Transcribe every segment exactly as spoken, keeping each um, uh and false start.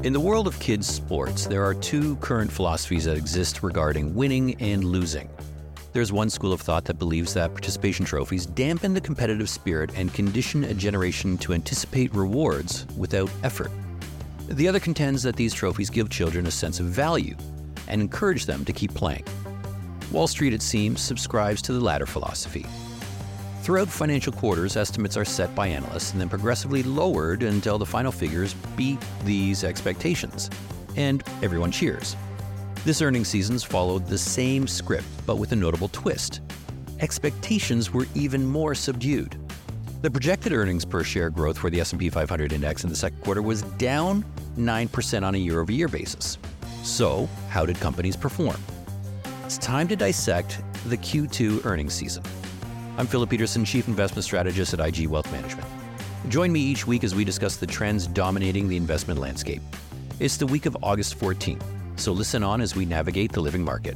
In the world of kids' sports, there are two current philosophies that exist regarding winning and losing. There's one school of thought that believes that participation trophies dampen the competitive spirit and condition a generation to anticipate rewards without effort. The other contends that these trophies give children a sense of value and encourage them to keep playing. Wall Street, it seems, subscribes to the latter philosophy. Throughout financial quarters, estimates are set by analysts and then progressively lowered until the final figures beat these expectations, and everyone cheers. This earnings season's followed the same script, but with a notable twist. Expectations were even more subdued. The projected earnings per share growth for the S and P five hundred index in the second quarter was down nine percent on a year-over-year basis. So, how did companies perform? It's time to dissect the Q two earnings season. I'm Philip Peterson, Chief Investment Strategist at I G Wealth Management. Join me each week as we discuss the trends dominating the investment landscape. It's the week of August fourteenth, so listen on as we navigate the living market.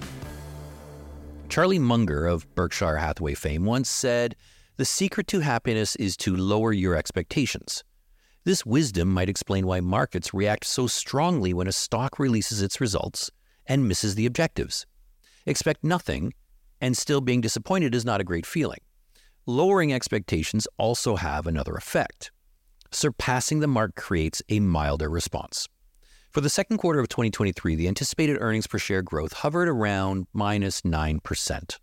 Charlie Munger of Berkshire Hathaway fame once said, "The secret to happiness is to lower your expectations." This wisdom might explain why markets react so strongly when a stock releases its results and misses the objectives. Expect nothing, and still being disappointed is not a great feeling. Lowering expectations also have another effect. Surpassing the mark creates a milder response. For the second quarter of twenty twenty-three, the anticipated earnings per share growth hovered around minus nine percent.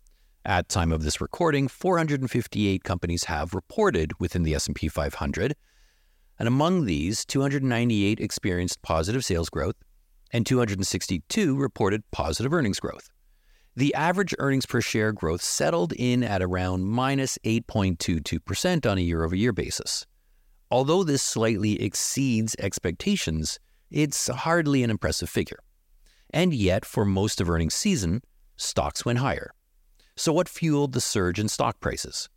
At time of this recording, four hundred fifty-eight companies have reported within the S and P five hundred, and among these, two hundred ninety-eight experienced positive sales growth, and two hundred sixty-two reported positive earnings growth. The average earnings per share growth settled in at around minus eight point two two percent on a year-over-year basis. Although this slightly exceeds expectations, it's hardly an impressive figure. And yet, for most of earnings season, stocks went higher. So what fueled the surge in stock prices?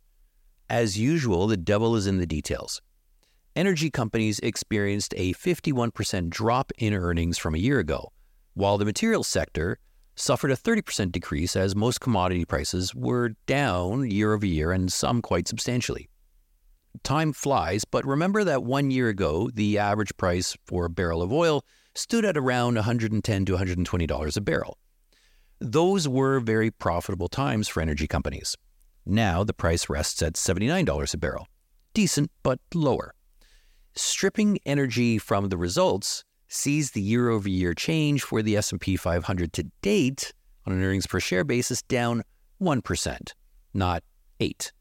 As usual, the devil is in the details. Energy companies experienced a fifty-one percent drop in earnings from a year ago, while the materials sector suffered a thirty percent decrease as most commodity prices were down year over year and some quite substantially. Time flies, but remember that one year ago, the average price for a barrel of oil stood at around one hundred ten to one hundred twenty dollars a barrel. Those were very profitable times for energy companies. Now the price rests at seventy-nine dollars a barrel. Decent, but lower. Stripping energy from the results sees the year-over-year change for the S and P five hundred to date on an earnings per share basis down one percent, not eight.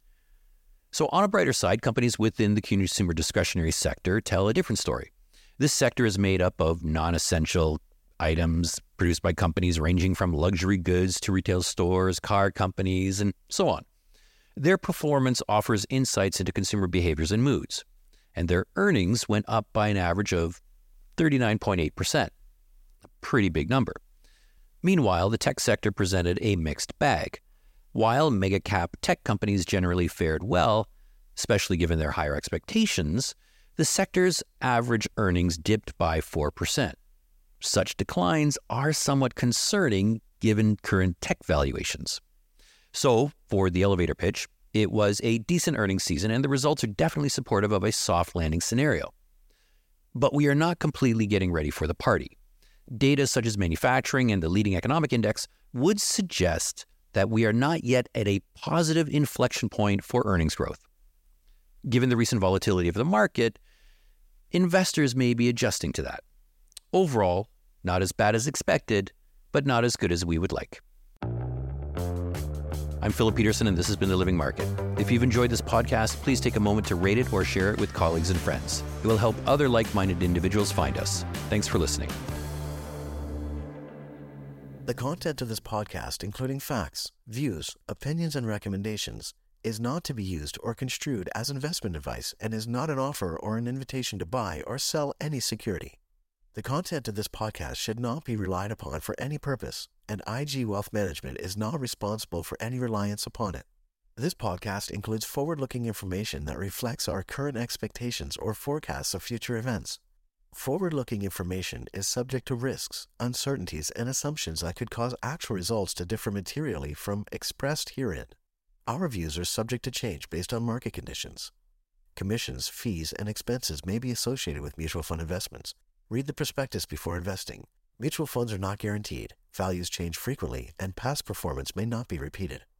So on a brighter side, companies within the consumer discretionary sector tell a different story. This sector is made up of non-essential items produced by companies ranging from luxury goods to retail stores, car companies, and so on. Their performance offers insights into consumer behaviors and moods, and their earnings went up by an average of thirty-nine point eight percent, a pretty big number. Meanwhile, the tech sector presented a mixed bag. While mega-cap tech companies generally fared well, especially given their higher expectations, the sector's average earnings dipped by four percent. Such declines are somewhat concerning given current tech valuations. So, for the elevator pitch, it was a decent earnings season and the results are definitely supportive of a soft landing scenario. But we are not completely getting ready for the party. Data such as manufacturing and the leading economic index would suggest that we are not yet at a positive inflection point for earnings growth. Given the recent volatility of the market, investors may be adjusting to that. Overall, not as bad as expected, but not as good as we would like. I'm Philip Peterson, and this has been The Living Market. If you've enjoyed this podcast, please take a moment to rate it or share it with colleagues and friends. It will help other like-minded individuals find us. Thanks for listening. The content of this podcast, including facts, views, opinions, and recommendations, is not to be used or construed as investment advice and is not an offer or an invitation to buy or sell any security. The content of this podcast should not be relied upon for any purpose, and I G Wealth Management is not responsible for any reliance upon it. This podcast includes forward-looking information that reflects our current expectations or forecasts of future events. Forward-looking information is subject to risks, uncertainties, and assumptions that could cause actual results to differ materially from expressed herein. Our views are subject to change based on market conditions. Commissions, fees, and expenses may be associated with mutual fund investments. Read the prospectus before investing. Mutual funds are not guaranteed. Values change frequently, and past performance may not be repeated.